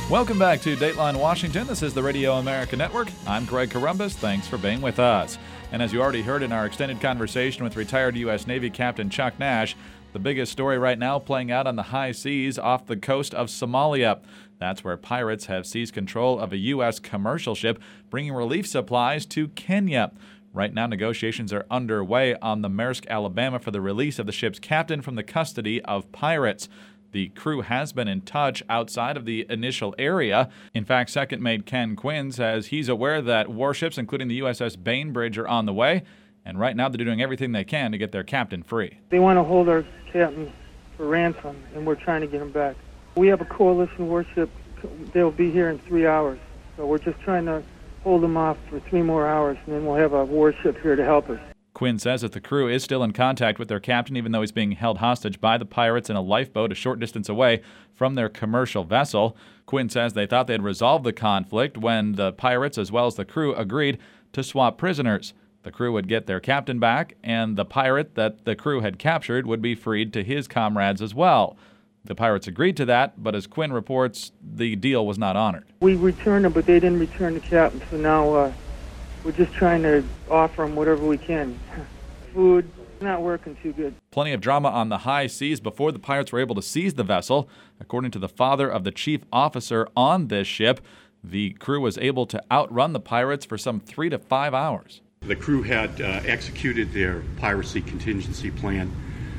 Welcome back to Dateline Washington. This is the Radio America Network. I'm Greg Corombos. Thanks for being with us. And as you already heard in our extended conversation with retired U.S. Navy Captain Chuck Nash, the biggest story right now playing out on the high seas off the coast of Somalia. That's where pirates have seized control of a U.S. commercial ship bringing relief supplies to Kenya. Right now, negotiations are underway on the Maersk, Alabama, for the release of the ship's captain from the custody of pirates. The crew has been in touch outside of the initial area. In fact, Second Mate Ken Quinn says he's aware that warships, including the USS Bainbridge, are on the way, and right now they're doing everything they can to get their captain free. They want to hold our captain for ransom, and we're trying to get him back. We have a coalition warship. They'll be here in 3 hours, so we're just trying to hold them off for 3 more hours, and then we'll have a warship here to help us. Quinn says that the crew is still in contact with their captain, even though he's being held hostage by the pirates in a lifeboat a short distance away from their commercial vessel. Quinn says they thought they'd resolved the conflict when the pirates, as well as the crew, agreed to swap prisoners. The crew would get their captain back, and the pirate that the crew had captured would be freed to his comrades as well. The pirates agreed to that, but as Quinn reports, the deal was not honored. We returned them, but they didn't return the captain, so now we're just trying to offer them whatever we can. Food, not working too good. Plenty of drama on the high seas before the pirates were able to seize the vessel. According to the father of the chief officer on this ship, the crew was able to outrun the pirates for some 3 to 5 hours. The crew had executed their piracy contingency plan.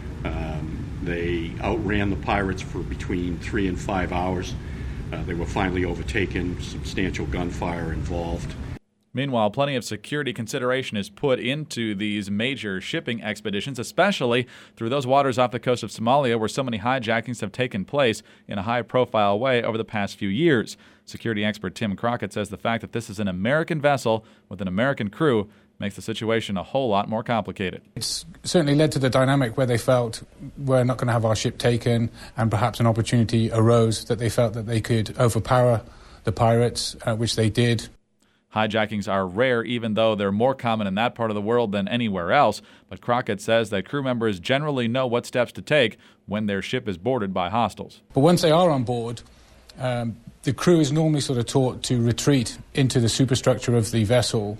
They outran the pirates for between 3 and 5 hours. They were finally overtaken, substantial gunfire involved. Meanwhile, plenty of security consideration is put into these major shipping expeditions, especially through those waters off the coast of Somalia where so many hijackings have taken place in a high-profile way over the past few years. Security expert Tim Crockett says the fact that this is an American vessel with an American crew makes the situation a whole lot more complicated. It's certainly led to the dynamic where they felt we're not going to have our ship taken, and perhaps an opportunity arose that they felt that they could overpower the pirates, which they did. Hijackings are rare, even though they're more common in that part of the world than anywhere else. But Crockett says that crew members generally know what steps to take when their ship is boarded by hostiles. But once they are on board, the crew is normally sort of taught to retreat into the superstructure of the vessel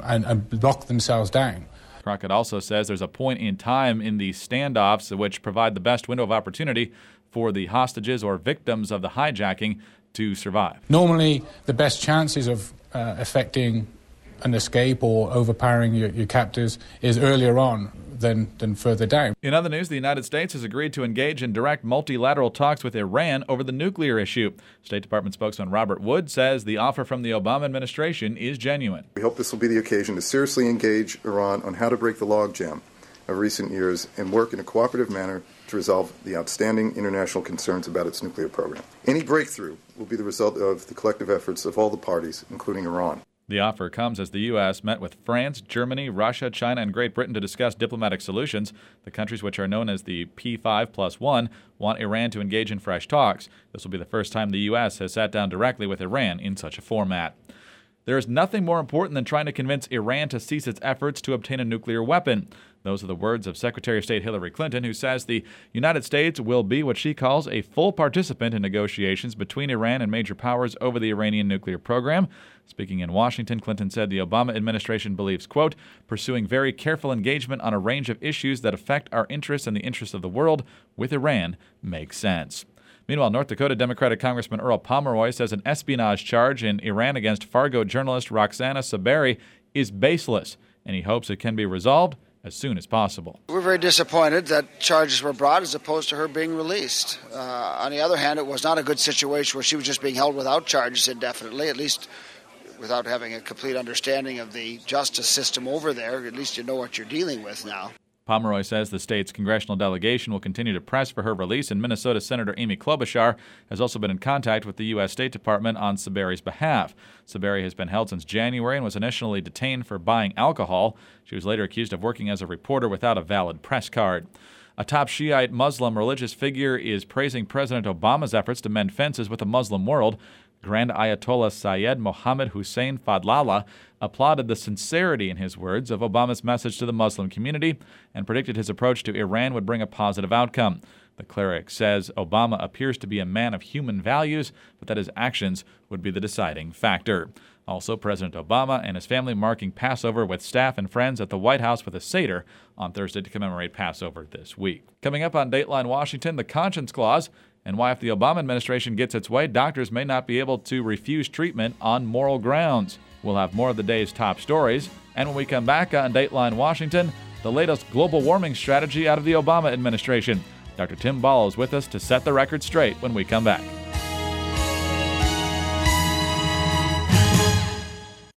and lock themselves down. Crockett also says there's a point in time in these standoffs which provide the best window of opportunity for the hostages or victims of the hijacking to survive. Normally, the best chances of effecting an escape or overpowering your captors is earlier on than further down. In other news, the United States has agreed to engage in direct multilateral talks with Iran over the nuclear issue. State Department spokesman Robert Wood says the offer from the Obama administration is genuine. We hope this will be the occasion to seriously engage Iran on how to break the logjam of recent years and work in a cooperative manner to resolve the outstanding international concerns about its nuclear program. Any breakthrough will be the result of the collective efforts of all the parties, including Iran. The offer comes as the U.S. met with France, Germany, Russia, China, and Great Britain to discuss diplomatic solutions. The countries, which are known as the P5+1, want Iran to engage in fresh talks. This will be the first time the U.S. has sat down directly with Iran in such a format. There is nothing more important than trying to convince Iran to cease its efforts to obtain a nuclear weapon. Those are the words of Secretary of State Hillary Clinton, who says the United States will be what she calls a full participant in negotiations between Iran and major powers over the Iranian nuclear program. Speaking in Washington, Clinton said the Obama administration believes, quote, pursuing very careful engagement on a range of issues that affect our interests and the interests of the world with Iran makes sense. Meanwhile, North Dakota Democratic Congressman Earl Pomeroy says an espionage charge in Iran against Fargo journalist Roxana Saberi is baseless, and he hopes it can be resolved as soon as possible. We're very disappointed that charges were brought as opposed to her being released. On the other hand, it was not a good situation where she was just being held without charges indefinitely, at least without having a complete understanding of the justice system over there. At least you know what you're dealing with now. Pomeroy says the state's congressional delegation will continue to press for her release, and Minnesota Senator Amy Klobuchar has also been in contact with the U.S. State Department on Saberi's behalf. Saberi has been held since January and was initially detained for buying alcohol. She was later accused of working as a reporter without a valid press card. A top Shiite Muslim religious figure is praising President Obama's efforts to mend fences with the Muslim world. Grand Ayatollah Syed Mohammed Hussein Fadlallah applauded the sincerity, in his words, of Obama's message to the Muslim community and predicted his approach to Iran would bring a positive outcome. The cleric says Obama appears to be a man of human values, but that his actions would be the deciding factor. Also, President Obama and his family marking Passover with staff and friends at the White House with a Seder on Thursday to commemorate Passover this week. Coming up on Dateline Washington, the Conscience Clause, and why if the Obama administration gets its way, doctors may not be able to refuse treatment on moral grounds. We'll have more of the day's top stories. And when we come back on Dateline Washington, the latest global warming strategy out of the Obama administration. Dr. Tim Ball is with us to set the record straight when we come back.